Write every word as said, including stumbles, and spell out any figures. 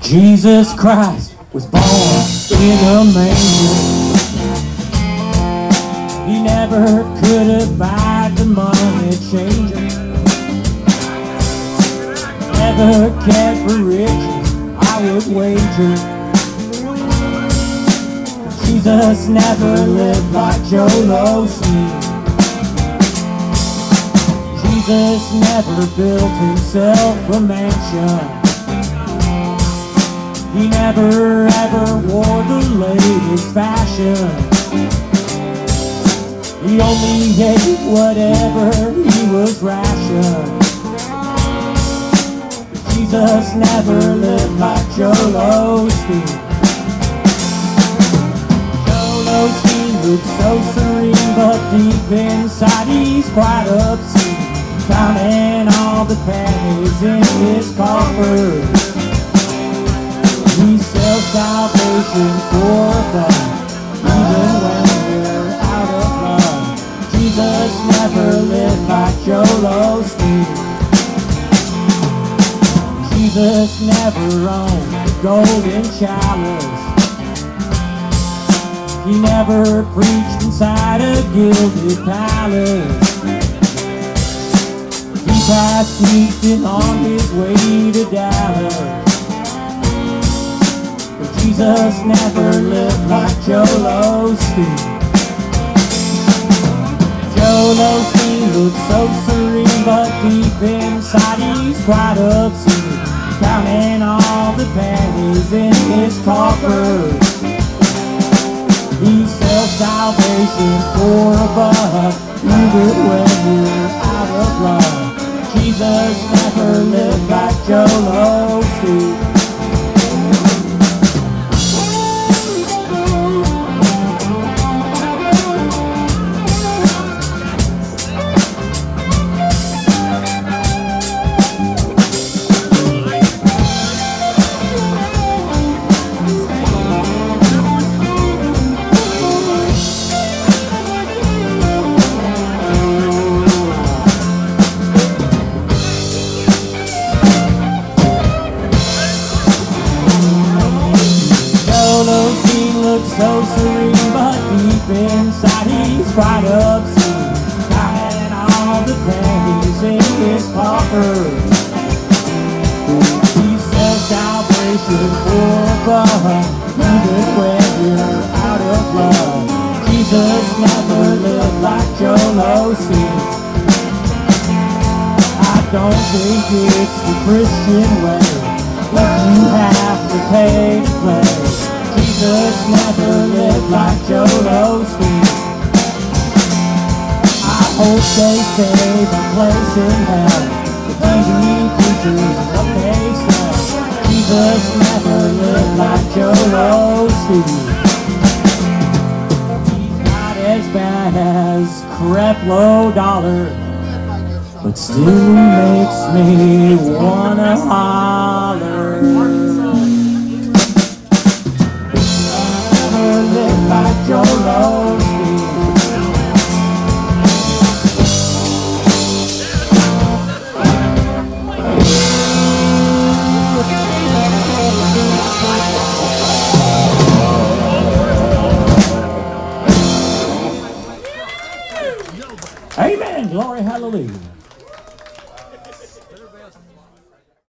Jesus Christ was born in a manger. He never could have buy the money changer. Never cared for riches, I would wager. Jesus never lived like Joe Osteen. Jesus never built himself a mansion. He never ever wore the latest fashion. He only ate whatever he was rationed. Jesus never lived like Joel Osteen. Joel Osteen looks so serene, but deep inside he's quite obscene, counting all the pennies in his coffers. He sells salvation for fun, even when we're out of love. Jesus never lived like Joel Osteen. Jesus never owned a golden chalice. He never preached inside a gilded palace. He passed Houston on his way to Dallas. Jesus never lived like Joel Osteen. Joel Osteen looks so serene, but deep inside he's quite obscene, counting all the pennies in his coffers. He sells salvation for a buck, even when you're out of luck. Jesus never lived like Joel Osteen. So serene, but deep inside he's quite obscene, counting all the pennies in his coffers. He sells salvation for a buck, even when you're out of love. Jesus never lived like Joel Osteen. I don't think it's the Christian way, but you have to pay to play. Jesus never lived like Joel Osteen. I hope they save a place in hell. The T V preachers and what they sell. Jesus never lived like Joel Osteen. He's not as bad as Creflo Dollar, but still makes me wanna holler. Like Joel Osteen. Amen. Glory, hallelujah.